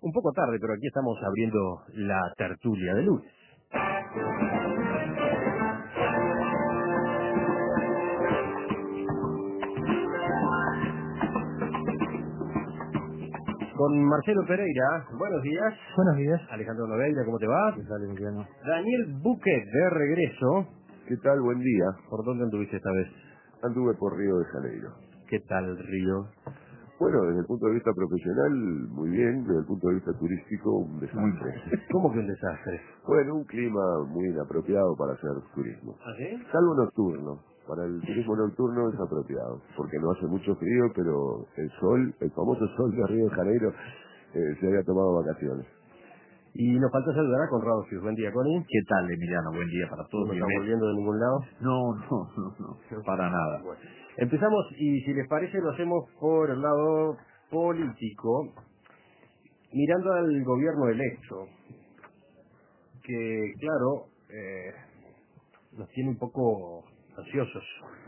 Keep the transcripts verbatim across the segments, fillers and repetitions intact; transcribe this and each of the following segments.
un poco tarde, pero aquí estamos abriendo la tertulia de lunes. Con Marcelo Pereira, buenos días. Buenos días. Alejandro Nogueira, ¿cómo te va? ¿Qué tal, Emiliano? Daniel Buque, de regreso. ¿Qué tal? Buen día. ¿Por dónde anduviste esta vez? Anduve por Río de Janeiro. ¿Qué tal, Río? Bueno, desde el punto de vista profesional, muy bien. Desde el punto de vista turístico, un desastre. ¿Cómo que un desastre? Bueno, un clima muy inapropiado para hacer turismo. ¿Ah, sí? Salvo nocturno. Para el turismo nocturno es apropiado, porque no hace mucho frío, pero el sol, el famoso sol de Río de Janeiro, eh, se había tomado vacaciones. Y nos falta saludar a Conrado Fius. Buen día, Connie. ¿Qué tal, Emiliano? Buen día para todos. ¿No está volviendo de ningún lado? No, no, no, no, para nada. Bueno, empezamos y si les parece lo hacemos por el lado político, mirando al gobierno electo, que claro, eh, nos tiene un poco ansiosos.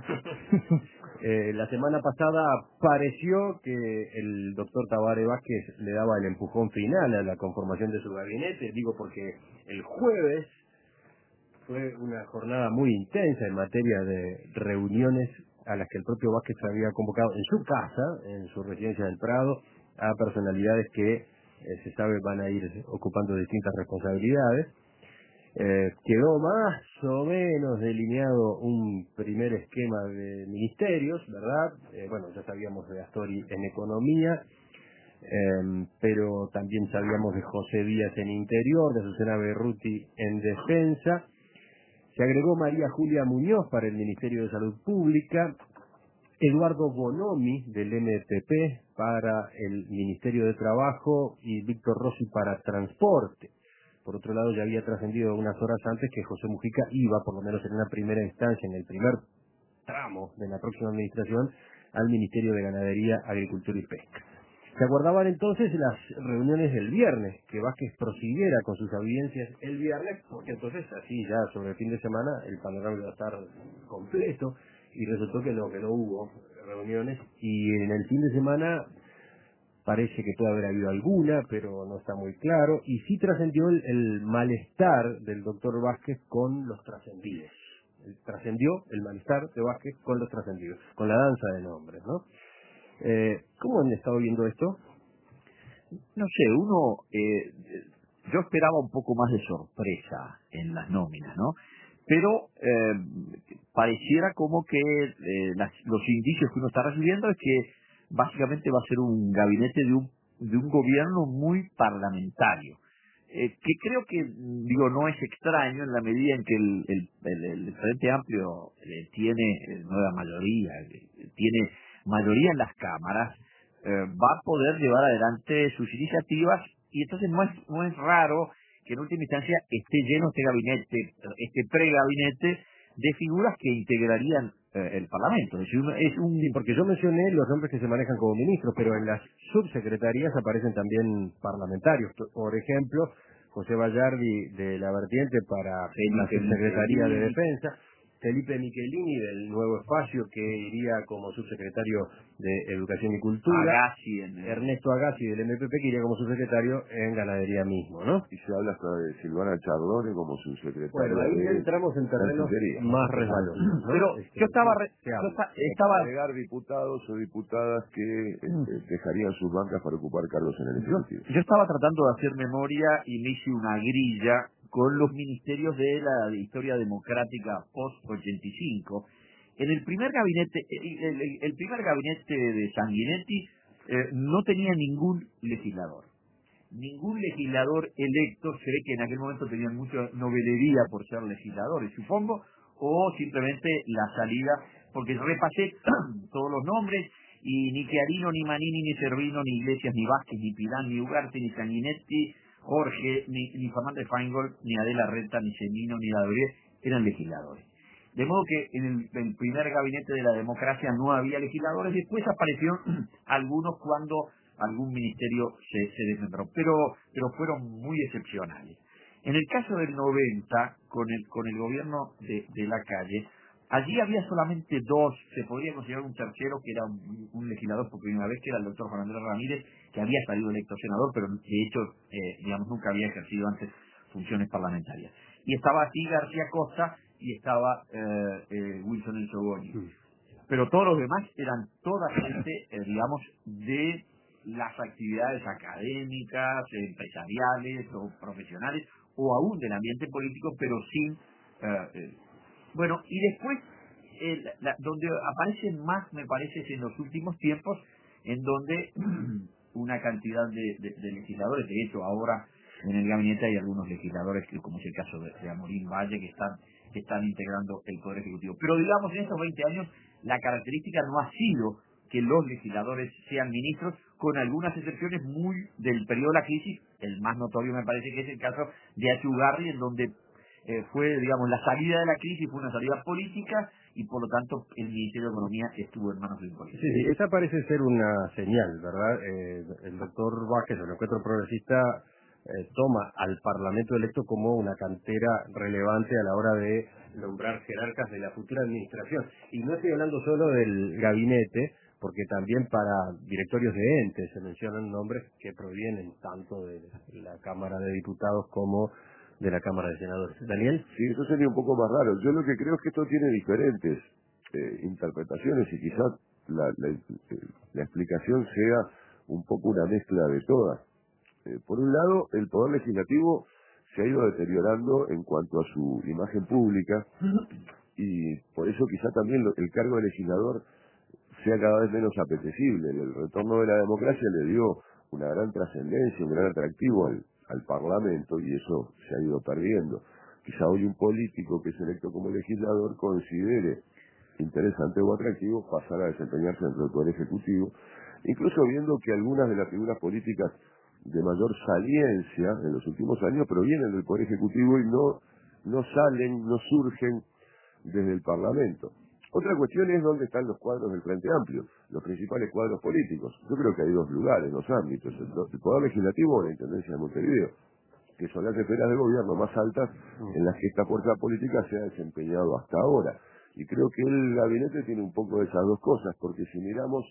eh, la semana pasada pareció que el doctor Tabaré Vázquez le daba el empujón final a la conformación de su gabinete, digo porque el jueves fue una jornada muy intensa en materia de reuniones a las que el propio Vázquez había convocado en su casa, en su residencia del Prado, a personalidades que eh, se sabe van a ir ocupando distintas responsabilidades. Eh, quedó más o menos delineado un primer esquema de ministerios, ¿verdad? Eh, bueno, ya sabíamos de Astori en economía, eh, pero también sabíamos de José Díaz en interior, de Susana Berruti en defensa. Se agregó María Julia Muñoz para el Ministerio de Salud Pública, Eduardo Bonomi del M P P para el Ministerio de Trabajo y Víctor Rossi para Transporte. Por otro lado, ya había trascendido unas horas antes que José Mujica iba, por lo menos en una primera instancia, en el primer tramo de la próxima administración, al Ministerio de Ganadería, Agricultura y Pesca. Se aguardaban entonces las reuniones del viernes, que Vázquez prosiguiera con sus audiencias el viernes, porque entonces así ya sobre el fin de semana el panorama iba a estar completo, y resultó que no, que no hubo reuniones, y en el fin de semana parece que puede haber habido alguna, pero no está muy claro, y sí trascendió el, el malestar del doctor Vázquez con los trascendidos. Trascendió el malestar de Vázquez con los trascendidos, con la danza de nombres, ¿no? Eh, ¿Cómo han estado viendo esto? No sé, uno, eh, yo esperaba un poco más de sorpresa en las nóminas, ¿no? Pero eh, pareciera como que eh, las, los indicios que uno está recibiendo es que básicamente va a ser un gabinete de un, de un gobierno muy parlamentario. Eh, que creo que, digo, no es extraño en la medida en que el, el, el, el Frente Amplio eh, tiene eh, nueva mayoría, eh, tiene mayoría en las cámaras, eh, va a poder llevar adelante sus iniciativas y entonces no es, no es raro que en última instancia esté lleno este gabinete, este pregabinete de figuras que integrarían eh, el Parlamento. Es un, es un... Sí, porque yo mencioné los nombres que se manejan como ministros, pero en las subsecretarías aparecen también parlamentarios. Por ejemplo, José Vallardi de la vertiente para la subsecretaría de Defensa, Felipe Michelini del Nuevo Espacio, que iría como subsecretario de Educación y Cultura, Agassi en el... Ernesto Agassi del M P P, que iría como subsecretario en Ganadería mismo, ¿no? Y se habla hasta de Silvana Chardone como su secretaria. Bueno, ahí de entramos en terrenos más resbalosos, ¿no? Pero Este, yo estaba... Re... se yo habla. esta- estaba... Agregar diputados o diputadas que este, dejarían sus bancas para ocupar cargos en el Yo, Ejecutivo. yo estaba tratando de hacer memoria y me hice una grilla con los ministerios de la historia democrática post ochenta y cinco. En el primer gabinete, el, el- el primer gabinete de Sanguinetti eh, no tenía ningún legislador. Ningún legislador electo. Se ve que en aquel momento tenían mucha novelería por ser legisladores, supongo, o simplemente la salida, porque repasé todos los nombres, y ni Chiarino, ni Manini, ni Servino, ni Iglesias, ni Vázquez, ni Pirán, ni Ugarte, ni Sanguinetti, Jorge, ni, ni Fernández Feingold, ni Adela Reta, ni Semino, ni Dabrié eran legisladores. De modo que en el, el primer gabinete de la democracia no había legisladores. Después aparecieron algunos cuando algún ministerio se, se desmembró, pero, pero fueron muy excepcionales. En el caso del noventa, con el, con el gobierno de, de la calle, Allí había solamente dos, se podría considerar un tercero, que era un, un legislador por primera vez, que era el doctor Juan Andrés Ramírez, que había salido electo senador, pero de hecho, eh, digamos, nunca había ejercido antes funciones parlamentarias. Y estaba así García Costa y estaba eh, eh, Wilson El Sogoni. Pero todos los demás eran toda gente, eh, digamos, de las actividades académicas, empresariales o profesionales, o aún del ambiente político, pero sin... Eh, eh, bueno, y después, eh, la, la, donde aparecen más, me parece, es en los últimos tiempos, en donde una cantidad de, de, de legisladores, de hecho, ahora en el gabinete hay algunos legisladores, que, como es el caso de, de Amorín Valle, que están, que están integrando el Poder Ejecutivo. Pero digamos, en estos veinte años, la característica no ha sido que los legisladores sean ministros, con algunas excepciones muy del periodo de la crisis. El más notorio me parece que es el caso de H. Ugarri, en donde eh, fue, digamos, la salida de la crisis fue una salida política y por lo tanto el Ministerio de Economía estuvo en manos de un político. Sí, sí, esa parece ser una señal, ¿verdad? Eh, el doctor Vázquez, el encuentro progresista, eh, toma al Parlamento electo como una cantera relevante a la hora de nombrar jerarcas de la futura administración. Y no estoy hablando solo del gabinete, porque también para directorios de entes se mencionan nombres que provienen tanto de la Cámara de Diputados como de la Cámara de Senadores. ¿Daniel? Sí, eso sería un poco más raro. Yo lo que creo es que esto tiene diferentes eh, interpretaciones y quizás la, la, la explicación sea un poco una mezcla de todas. Eh, por un lado, el Poder Legislativo se ha ido deteriorando en cuanto a su imagen pública y por eso quizá también lo, el cargo de legislador sea cada vez menos apetecible. El retorno de la democracia le dio una gran trascendencia, un gran atractivo al, al Parlamento y eso se ha ido perdiendo. Quizá hoy un político que es electo como legislador considere interesante o atractivo pasar a desempeñarse dentro del Poder Ejecutivo, incluso viendo que algunas de las figuras políticas de mayor saliencia en los últimos años provienen del Poder Ejecutivo y no, no salen, no surgen desde el Parlamento. Otra cuestión es dónde están los cuadros del Frente Amplio, los principales cuadros políticos. Yo creo que hay dos lugares, dos ámbitos, el, el Poder Legislativo o la Intendencia de Montevideo, que son las esferas de gobierno más altas en las que esta fuerza política se ha desempeñado hasta ahora. Y creo que el gabinete tiene un poco de esas dos cosas, porque si miramos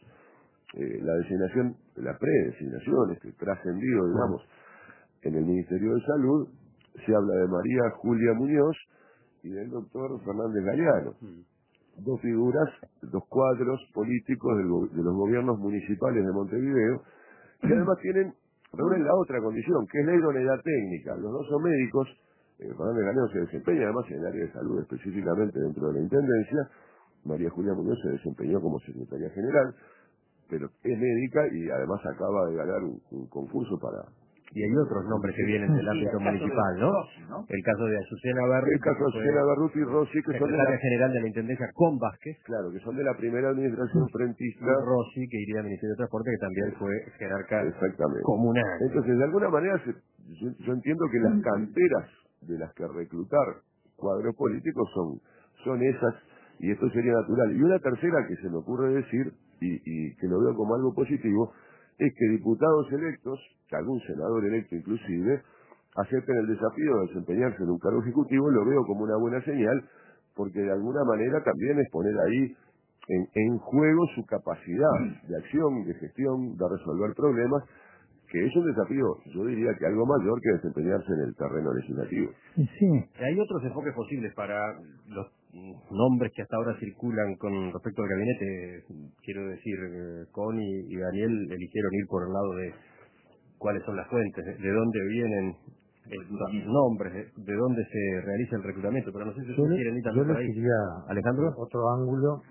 eh, la designación, la predesignación, este trascendido, digamos, en el Ministerio de Salud, se habla de María Julia Muñoz y del doctor Fernández Galeano. Dos figuras, dos cuadros políticos del go- de los gobiernos municipales de Montevideo, que además tienen, reúnen la otra condición, que es la idoneidad técnica. Los dos son médicos, eh, Fernández Galeano se desempeña además en el área de salud, específicamente dentro de la Intendencia. María Julia Muñoz se desempeñó como secretaria general, pero es médica y además acaba de ganar un, un concurso para... Y hay otros nombres que vienen del Sí, ámbito el caso de municipal, ¿no? Rossi, ¿no? El caso de Azucena Berri, El caso que de fue Azucena Barruti y Rossi, que son de secretaria la, general de la Intendencia con Vázquez, claro, que son de la primera administración y frentista. Rossi, que iría al Ministerio de Transporte, que también fue jerarca Exactamente. comunal. Entonces, de alguna manera, se- yo, yo entiendo que las canteras de las que reclutar cuadros políticos son, son esas, y esto sería natural. Y una tercera que se me ocurre decir, y, y que lo veo como algo positivo, es que diputados electos, que algún senador electo inclusive, acepten el desafío de desempeñarse en un cargo ejecutivo, lo veo como una buena señal, porque de alguna manera también es poner ahí en, en juego su capacidad de acción, de gestión, de resolver problemas, que es un desafío, yo diría que algo mayor que desempeñarse en el terreno legislativo. Sí, hay otros enfoques posibles para los mm, nombres que hasta ahora circulan con respecto al gabinete. Quiero decir, eh, Connie y Daniel eligieron ir por el lado de cuáles son las fuentes, de, de dónde vienen estos nombres, de, de dónde se realiza el reclutamiento, pero no sé si Yo ustedes le, quieren ir yo también por les ahí. diría Alejandro. otro ángulo,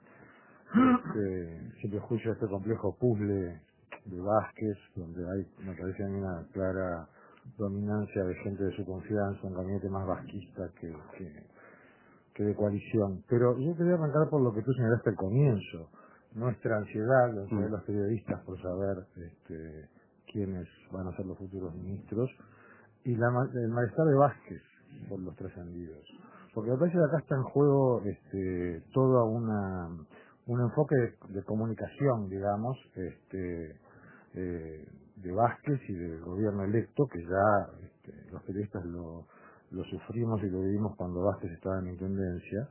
este, sin prejuicio este complejo puzzle de Vázquez, donde hay, me parece a mí, una clara dominancia de gente de su confianza, un gabinete más vasquista que, que, que de coalición. Pero yo quería arrancar por lo que tú señalaste al comienzo, nuestra ansiedad, la ansiedad de los periodistas por saber este, quiénes van a ser los futuros ministros, y la, ma- el malestar de Vázquez por los trascendidos. Porque me parece que acá está en juego este, toda una un enfoque de, de comunicación, digamos, este, eh, de Vázquez y del gobierno electo, que ya este, los periodistas lo, lo sufrimos y lo vivimos cuando Vázquez estaba en intendencia,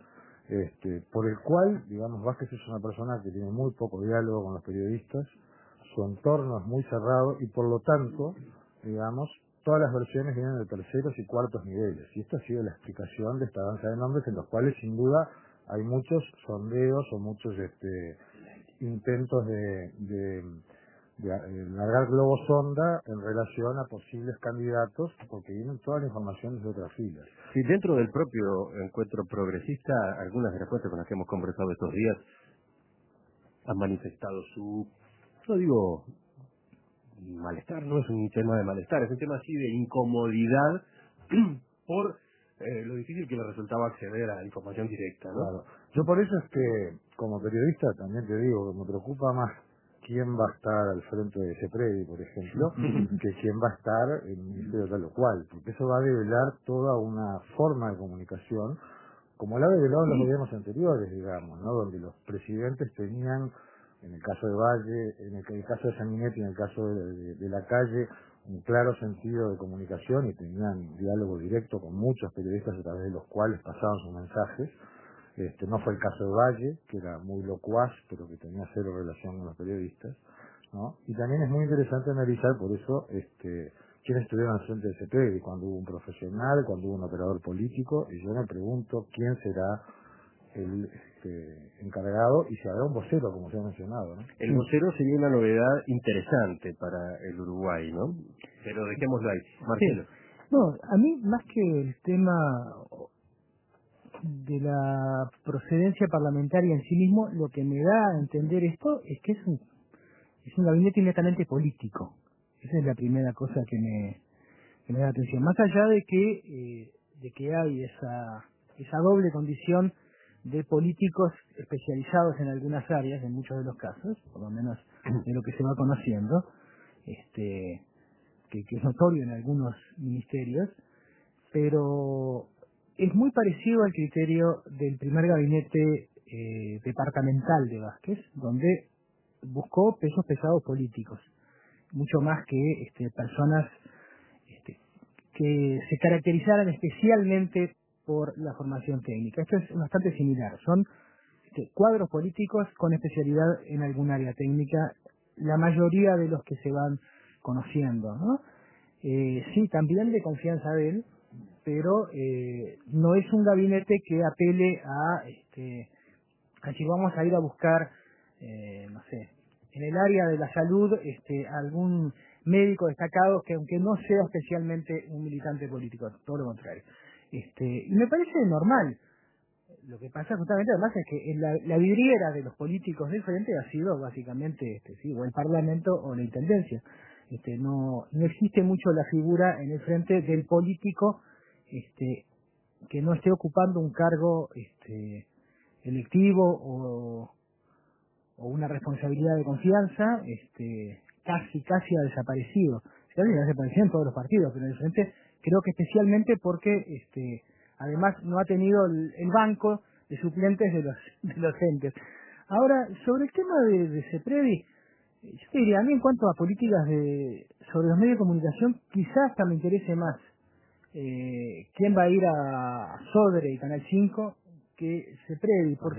este, por el cual, digamos, Vázquez es una persona que tiene muy poco diálogo con los periodistas, su entorno es muy cerrado y por lo tanto, digamos, todas las versiones vienen de terceros y cuartos niveles. Y esta ha sido la explicación de esta danza de nombres, en los cuales sin duda hay muchos sondeos o muchos este, intentos de, de, de, de largar globos sonda en relación a posibles candidatos, porque vienen toda la información desde otras filas. Sí, dentro del propio encuentro progresista, algunas de las fuentes con las que hemos conversado estos días han manifestado su, no digo malestar, no es un tema de malestar, es un tema así de incomodidad por eh, lo difícil que le resultaba acceder a la información directa, ¿no? Claro. Yo por eso es que, como periodista, también te digo que me preocupa más quién va a estar al frente de CEPREVI, por ejemplo, que quién va a estar en el ministerio tal o cual, porque eso va a develar toda una forma de comunicación, como la ha develado en los gobiernos anteriores, digamos, ¿no? Donde los presidentes tenían, en el caso de Valle, en el, en el caso de Sanguinetti, en el caso de, de, de la calle, un claro sentido de comunicación y tenían diálogo directo con muchos periodistas a través de los cuales pasaban sus mensajes. Este, no fue el caso de Valle, que era muy locuaz, pero que tenía cero relación con los periodistas, ¿no? Y también es muy interesante analizar, por eso, este, quiénes estuvieron al frente de CEPREVI, cuando hubo un profesional, cuando hubo un operador político, y yo me pregunto quién será el este, encargado y si habrá un vocero, como se ha mencionado, ¿no? El vocero sería una novedad interesante para el Uruguay, ¿no? Pero dejémoslo ahí. Marcelo. Sí. No, a mí más que el tema de la procedencia parlamentaria en sí mismo, lo que me da a entender esto es que es un, es un gabinete netamente político. Esa es la primera cosa que me, que me da atención. Más allá de que eh, de que hay esa esa doble condición de políticos especializados en algunas áreas, en muchos de los casos, por lo menos de lo que se va conociendo, este que, que es notorio en algunos ministerios, pero es muy parecido al criterio del primer gabinete eh, departamental de Vázquez, donde buscó pesos pesados políticos, mucho más que este, personas este, que se caracterizaran especialmente por la formación técnica. Esto es bastante similar, son este, cuadros políticos con especialidad en algún área técnica, la mayoría de los que se van conociendo, ¿no? Eh, sí, también de confianza de él, pero eh, no es un gabinete que apele a, este, a si vamos a ir a buscar, eh, no sé, en el área de la salud, este, algún médico destacado que aunque no sea especialmente un militante político, todo lo contrario. Este, y me parece normal. Lo que pasa justamente además es que en la, la vidriera de los políticos del frente ha sido básicamente, este, sí, o el Parlamento o la Intendencia. Este, no, no existe mucho la figura en el frente del político este, que no esté ocupando un cargo este, electivo o, o una responsabilidad de confianza, este, casi casi ha desaparecido. Casi ha desaparecido en todos los partidos, pero en el frente creo que especialmente porque este, además no ha tenido el, el banco de suplentes de los, de los entes. Ahora, sobre el tema de, de CEPREVI, yo te diría, a mí en cuanto a políticas de sobre los medios de comunicación, quizás hasta me interese más eh, quién va a ir a Sodre y Canal cinco que CEPREVI, porque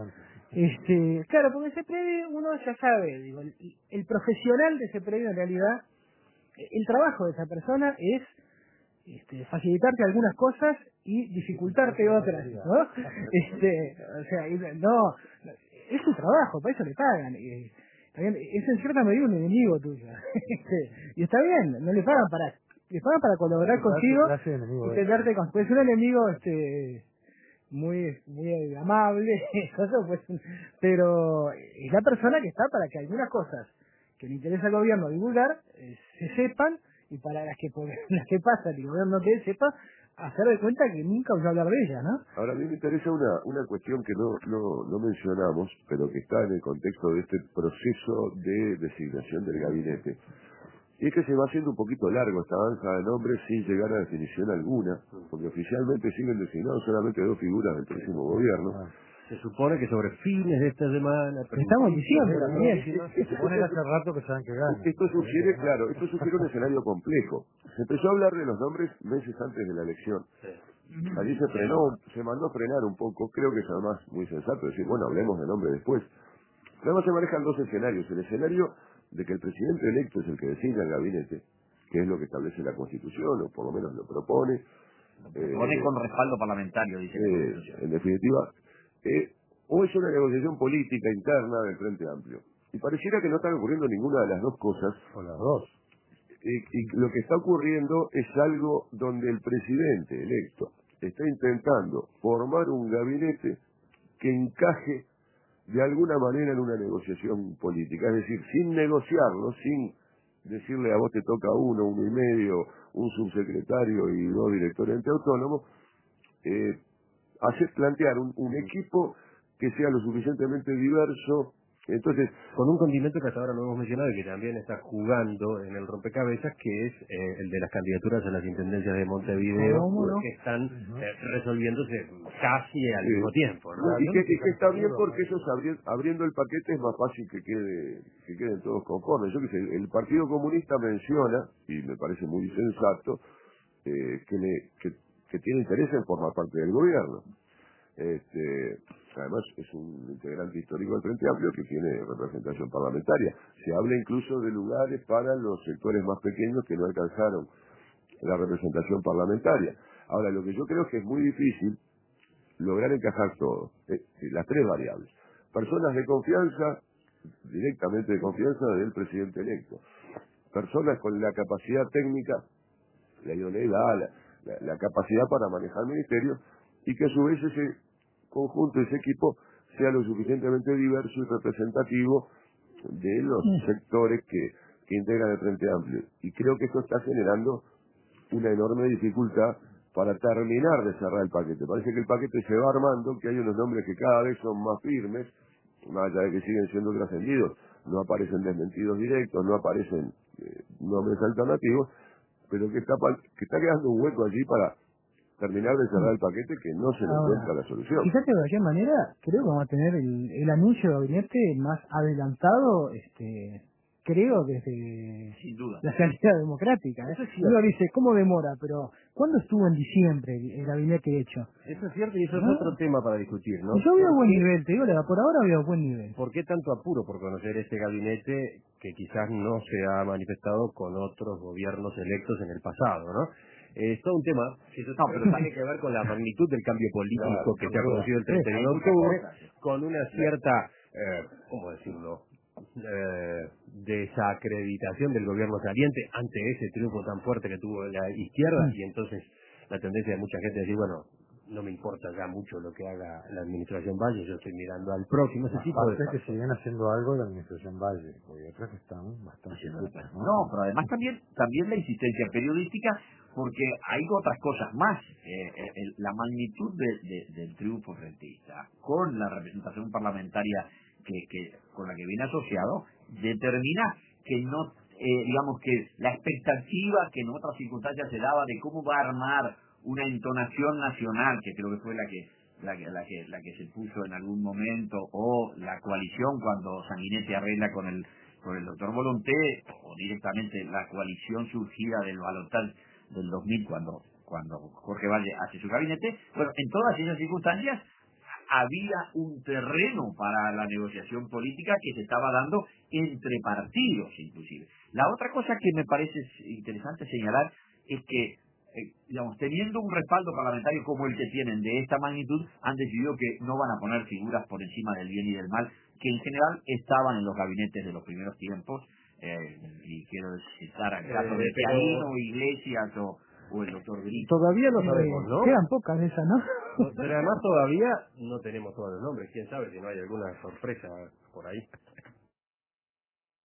este, claro, porque CEPREVI uno ya sabe, digo, el, el profesional de CEPREVI en realidad, el trabajo de esa persona es este, facilitarte algunas cosas y dificultarte otras, ¿no? Este, o sea, no, es su trabajo, para eso le pagan. Y, también, es en cierta medida un enemigo tuyo. Y está bien, no le pagan para, le pagan para colaborar contigo y tenderte con, pues un enemigo este muy muy amable, eso pues, pero es la persona que está para que algunas cosas que le interesa al gobierno divulgar eh, se sepan, y para las que las que pasan y el gobierno no que sepa, hacer de cuenta que nunca oyó hablar de ella, ¿no? Ahora, a mí me interesa una, una cuestión que no, no, no mencionamos, pero que está en el contexto de este proceso de designación del gabinete. Y es que se va haciendo un poquito largo esta danza de nombres sin llegar a definición alguna, porque oficialmente siguen designados solamente dos figuras del próximo gobierno. Se supone que sobre fines de esta semana... Estamos diciendo también. Se supone que hace rato que saben que ganan. Esto sugiere, claro, esto sugiere un escenario complejo. Se empezó a hablar de los nombres meses antes de la elección. allí se frenó, se mandó a frenar un poco, creo que es además muy sensato decir, bueno, hablemos de nombre después. Además se manejan dos escenarios, el escenario de que el presidente electo es el que designa el gabinete, que es lo que establece la Constitución, o por lo menos lo propone. Pone Eh, con respaldo parlamentario, dice la eh, Constitución. en definitiva, eh, o es una negociación política interna del Frente Amplio. Y pareciera que no están ocurriendo ninguna de las dos cosas. O las dos. Y, y lo que está ocurriendo es algo donde el presidente electo está intentando formar un gabinete que encaje de alguna manera en una negociación política. Es decir, sin negociarlo, sin decirle a vos te toca uno, uno y medio, un subsecretario y dos directores ente autónomos, eh, hacer plantear un, un equipo que sea lo suficientemente diverso. Entonces, con un condimento que hasta ahora no hemos mencionado y que también está jugando en el rompecabezas, que es eh, el de las candidaturas a las intendencias de Montevideo, ¿Cómo? que están uh-huh. eh, resolviéndose casi al sí. mismo tiempo, ¿no? Y que, y que está bien porque eso es abri abriendo el paquete es más fácil que quede que queden todos conformes. Yo que sé, el Partido Comunista menciona, y me parece muy sensato, eh, que, le, que, que tiene interés en formar parte del gobierno. Este, además es un integrante histórico del Frente Amplio que tiene representación parlamentaria. Se habla incluso de lugares para los sectores más pequeños que no alcanzaron la representación parlamentaria. Ahora, lo que yo creo es que es muy difícil lograr encajar todo, eh, las tres variables. Personas de confianza, directamente de confianza del presidente electo. Personas con la capacidad técnica, la idoneidad, la, la, la capacidad para manejar el ministerio, y que a su vez ese conjunto, ese equipo, sea lo suficientemente diverso y representativo de los sectores que, que integran el Frente Amplio. Y creo que esto está generando una enorme dificultad para terminar de cerrar el paquete. Parece que el paquete se va armando, que hay unos nombres que cada vez son más firmes, más allá de que siguen siendo trascendidos, no aparecen desmentidos directos, no aparecen eh, nombres alternativos, pero que está, que está quedando un hueco allí para terminar de cerrar el paquete que no se le Ahora, encuentra la solución. Fíjate, de cualquier manera, creo que vamos a tener el, el anuncio de gabinete más adelantado, este creo, desde Sin duda. la salida democrática. ¿eh? Uno dice, ¿cómo demora? Pero, ¿cuándo estuvo en diciembre el, el gabinete hecho? Eso es cierto y eso ¿no? es otro tema para discutir, ¿no? Y yo veo buen nivel, te digo, la- por ahora veo buen nivel. ¿Por qué tanto apuro por conocer este gabinete que quizás no se ha manifestado con otros gobiernos electos en el pasado, ¿no? Eh, es todo un tema que eso no, pero tiene que ver con la magnitud del cambio político Claro, que se ha producido el treinta y uno de octubre, con una cierta, eh, ¿cómo decirlo?, eh, desacreditación del gobierno saliente ante ese triunfo tan fuerte que tuvo la izquierda, y entonces la tendencia de mucha gente a decir, bueno, no me importa ya mucho lo que haga la administración Valle, yo estoy mirando al próximo, ese tipo de Aparte que siguen haciendo algo la administración Valle, porque otras que están bastante justas, ¿no? No, pero además también también la insistencia periodística, porque hay otras cosas más. Eh, el- la magnitud de, de- del triunfo rentista, con la representación parlamentaria que, que con la que viene asociado, determina que no, eh, digamos que la expectativa que en otras circunstancias se daba de cómo va a armar una entonación nacional, que creo que fue la que la que la que la que se puso en algún momento, o la coalición cuando Sanguinetti arregla con el con el doctor Volonté, o directamente la coalición surgida del balotaje del dos mil cuando cuando Jorge Valle hace su gabinete. Bueno, en todas esas circunstancias había un terreno para la negociación política que se estaba dando entre partidos, inclusive. La otra cosa que me parece interesante señalar es que, eh, digamos, teniendo un respaldo parlamentario como el que tienen de esta magnitud, han decidido que no van a poner figuras por encima del bien y del mal, que en general estaban en los gabinetes de los primeros tiempos, eh, y quiero citar al caso Eh, de pero- Pianino, Iglesias o, o el doctor Brito. Todavía no Eh, sabemos, ¿no? Quedan pocas de esas, ¿no? No, Pero además todavía no tenemos todos los nombres. ¿Quién sabe si no hay alguna sorpresa por ahí?